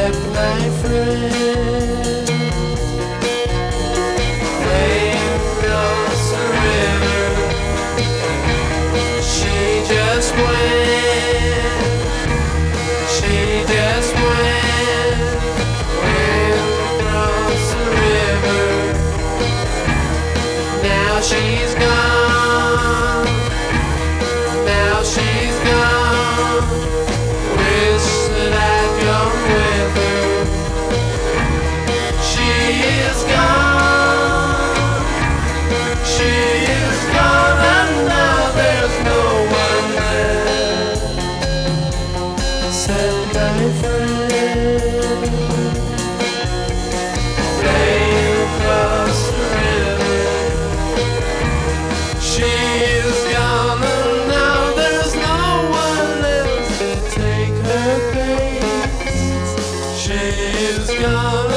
except my friend. Playing across the river, she just went. She just went across the river. Now she's gone. Now she's gone. Wish that I'd gone with her. She is gone. She is gone, and now there's no one left except my friend. Playing across the river. She is gone, and now there's no one else to take her place. She is gone.